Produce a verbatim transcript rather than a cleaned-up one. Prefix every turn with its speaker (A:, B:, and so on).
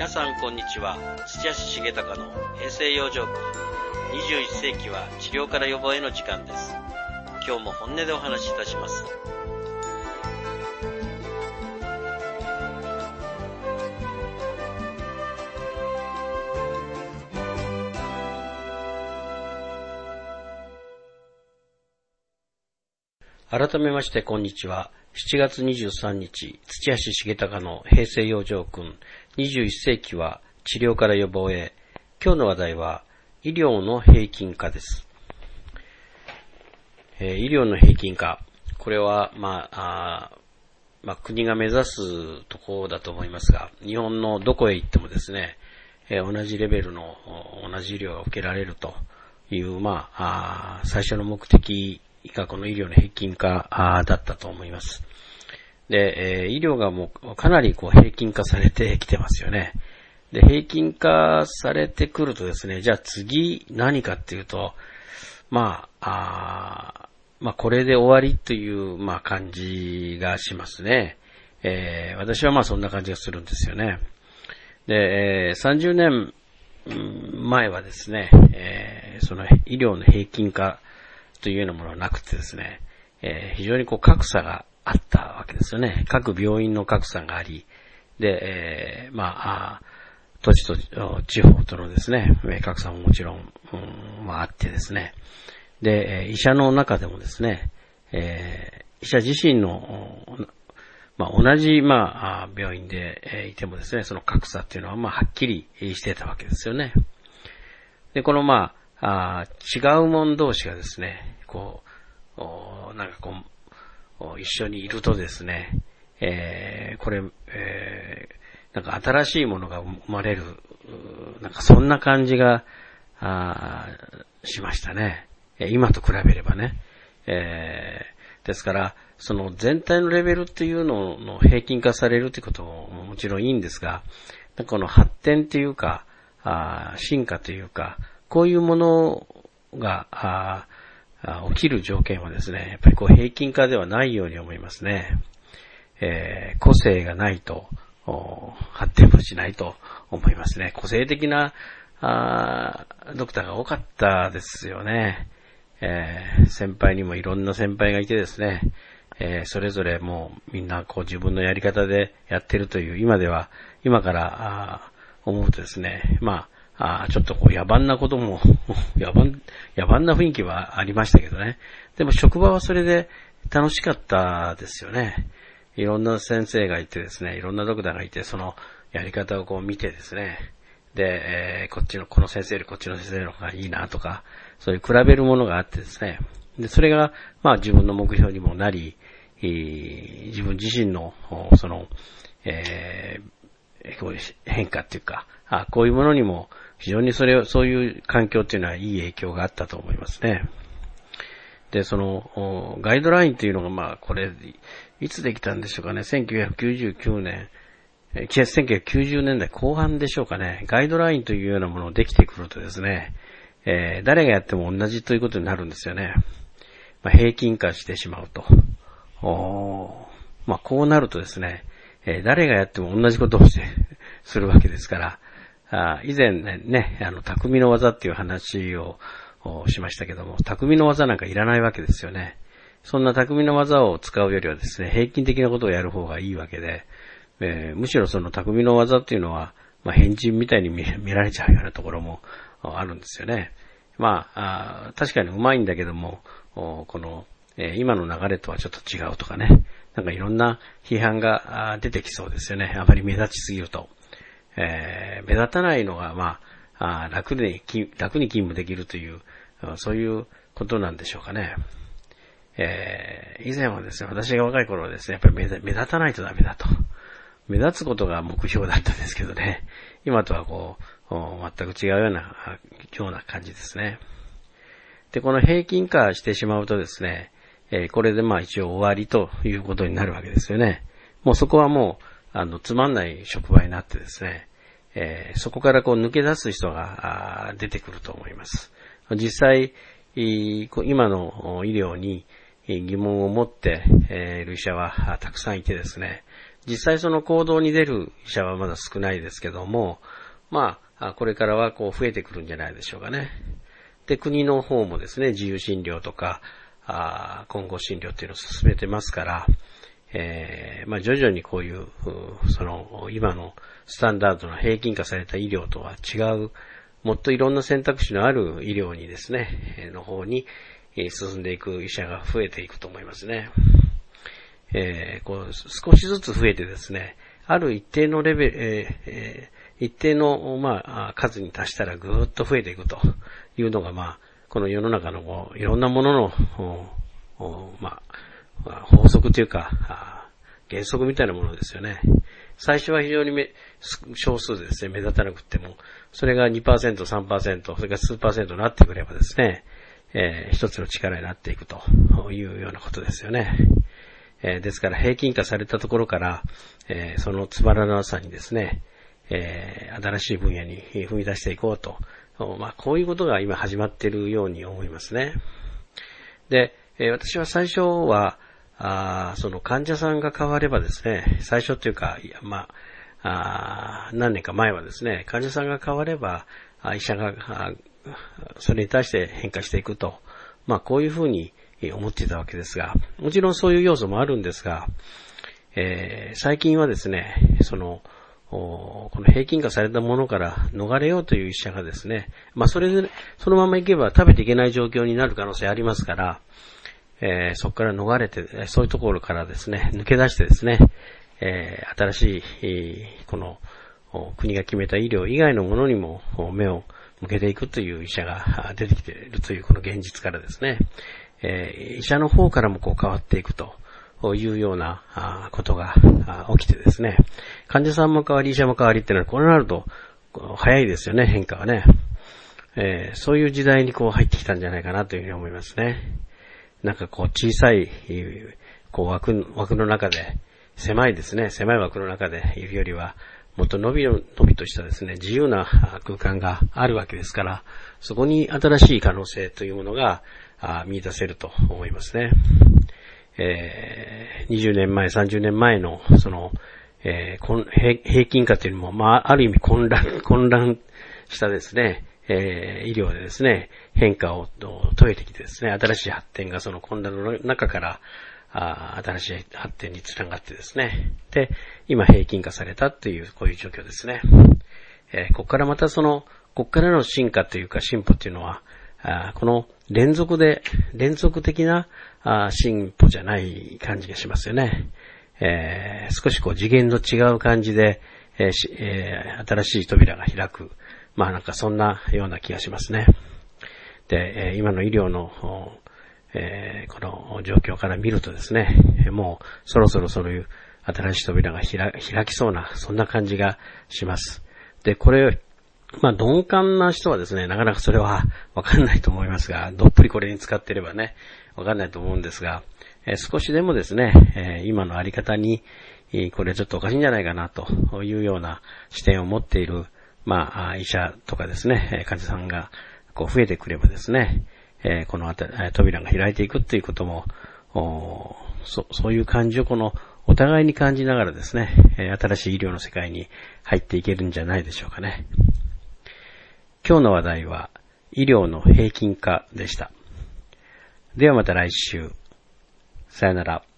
A: 皆さんこんにちは。土屋重隆の平成養生訓。にじゅういっ世紀は治療から予防への時間です。今日も本音でお話しいたします。改めましてこんにちは。しちがつにじゅうさんにち、土屋重隆の平成養生訓。にじゅういっ世紀は治療から予防へ。今日の話題は医療の平均化です。えー、医療の平均化。これは、まあ、あまあ、国が目指すところだと思いますが、日本のどこへ行ってもですね、えー、同じレベルの同じ医療が受けられるという、まあ、あ最初の目的がこの医療の平均化だったと思います。で、えー、医療がもうかなりこう平均化されてきてますよね。で、平均化されてくるとですね、じゃあ次何かっていうと、まあ、あまあこれで終わりという、まあ感じがしますね。えー、私はまあそんな感じがするんですよね。で、えー、さんじゅうねんまえはですね、えー、その医療の平均化というようなものはなくてですね、えー、非常にこう格差があったわけですよね。各病院の格差があり、で、えー、まあ、都市と地方とのですね、格差ももちろん、うんまあ、あってですね。で、医者の中でもですね、えー、医者自身の、まあ、同じ、まあ、病院でいてもですね、その格差っていうのは、まあ、はっきりしてたわけですよね。で、この、まあ、あ違う者同士がですね、こう、なんかこう、一緒にいるとですね、えー、これ、えー、なんか新しいものが生まれる、なんかそんな感じが、あしましたね。今と比べればね。えー、ですから、その全体のレベルっていうのの平均化されるってことももちろんいいんですが、この発展っていうか、あ進化というか、こういうものがあ起きる条件はですね、やっぱりこう平均化ではないように思いますね。えー、個性がないと発展もしないと思いますね。個性的なあドクターが多かったですよね。えー、先輩にもいろんな先輩がいてですね、えー、それぞれもうみんなこう自分のやり方でやってるという今では今から思うとですね、まああちょっとこう野蛮なことも野蛮、野蛮な雰囲気はありましたけどね。でも職場はそれで楽しかったですよね。いろんな先生がいてですね、いろんなドクターがいて、そのやり方をこう見てですね、で、えー、こっちの、この先生よりこっちの先生の方がいいなとか、そういう比べるものがあってですね。で、それが、まあ自分の目標にもなり、自分自身の、その、えー、変化っていうか、あこういうものにも非常にそれを、そういう環境っていうのはいい影響があったと思いますね。で、その、ガイドラインっていうのが、まあ、これ、いつできたんでしょうかね。せんきゅうひゃくきゅうじゅうきゅうねん、せんきゅうひゃくきゅうじゅうねんだいこう半でしょうかね。ガイドラインというようなものをできてくるとですね、えー、誰がやっても同じということになるんですよね。まあ、平均化してしまうと。おまあ、こうなるとですね、えー、誰がやっても同じことをしてするわけですから、あ以前ね、ね、あの、匠の技っていう話をしましたけども、匠の技なんかいらないわけですよね。そんな匠の技を使うよりはですね、平均的なことをやる方がいいわけで、えー、むしろその匠の技っていうのは、まあ、変人みたいに 見, 見られちゃうようなところもあるんですよね。まあ、あ確かにうまいんだけども、この、えー、今の流れとはちょっと違うとかね、なんかいろんな批判が出てきそうですよね。あまり目立ちすぎると。えー、目立たないのが、まあ、あ楽に、楽に勤務できるという、そういうことなんでしょうかね。えー、以前はですね、私が若い頃はですね、やっぱり目立、目立たないとダメだと。目立つことが目標だったんですけどね。今とはこう、全く違うような、ような感じですね。で、この平均化してしまうとですね、えー、これでまあ一応終わりということになるわけですよね。もうそこはもう、あの、つまんない職場になってですね、えー、そこからこう抜け出す人が出てくると思います。実際、今の医療に疑問を持っている医者はたくさんいてですね、 実際その行動に出る医者はまだ少ないですけども、まあ、これからはこう増えてくるんじゃないでしょうかね。で、国の方もですね、自由診療とか、あ混合診療っていうのを進めてますから、えー、まあ徐々にこういう、その、今のスタンダードな平均化された医療とは違う、もっといろんな選択肢のある医療にですね、の方に進んでいく医者が増えていくと思いますね。えー、こう少しずつ増えてですね、ある一定のレベル、えー、一定の、まあ、数に達したらぐーっと増えていくというのが、まあ、この世の中のこういろんなものの、まあ、法則というか、原則みたいなものですよね。最初は非常にめ少数でですね、目立たなくても、それが にパーセント、さんパーセント、それから数パーセントになってくればですね、えー、一つの力になっていくというようなことですよね。えー、ですから平均化されたところから、えー、そのつまらなさにですね、えー、新しい分野に踏み出していこうと、まあ、こういうことが今始まっているように思いますね。で、えー、私は最初は、あその患者さんが変わればですね、最初というか、いやまあ、あ何年か前はですね、患者さんが変われば、医者がそれに対して変化していくと、まあこういうふうに思っていたわけですが、もちろんそういう要素もあるんですが、えー、最近はですね、その、この平均化されたものから逃れようという医者がですね、まあそれで、そのままいけば食べていけない状況になる可能性ありますから、えー、そこから逃れて、そういうところからですね、抜け出してですね、えー、新しい、この、国が決めた医療以外のものにも目を向けていくという医者が出てきているというこの現実からですね、えー、医者の方からもこう変わっていくというようなことが起きてですね、患者さんも変わり、医者も変わりっていうのは、こうなると早いですよね、変化はね。えー、そういう時代にこう入ってきたんじゃないかなというふうに思いますね。なんかこう小さい、こう枠、枠の中で、狭いですね、狭い枠の中でいるよりは、もっと伸び伸びとしたですね、自由な空間があるわけですから、そこに新しい可能性というものが見出せると思いますね。えー、にじゅうねんまえ、さんじゅうねんまえの、その、えー、平均化というのも、まあ、ある意味混乱、混乱したですね、えー、医療でですね、変化を遂げてきてですね、新しい発展がその混乱の中から、あ新しい発展につながってですね、で、今平均化されたという、こういう状況ですね。えー、ここからまたその、ここからの進化というか進歩というのは、あこの連続で、連続的なあ進歩じゃない感じがしますよね。えー、少しこう次元の違う感じで、えーえー、新しい扉が開く。まあなんかそんなような気がしますね。で、今の医療の、えー、この状況から見るとですね、もうそろそろそういう新しい扉が開、開きそうな、そんな感じがします。で、これ、まあ鈍感な人はですね、なかなかそれはわかんないと思いますが、どっぷりこれに使ってればね、わかんないと思うんですが、えー、少しでもですね、えー、今のあり方に、これちょっとおかしいんじゃないかなというような視点を持っているまあ、医者とかですね、患者さんがこう増えてくればですね、えー、このあた扉が開いていくっていうことも、そ、そういう感じをこのお互いに感じながらですね、新しい医療の世界に入っていけるんじゃないでしょうかね。今日の話題は医療の平均化でした。ではまた来週。さよなら。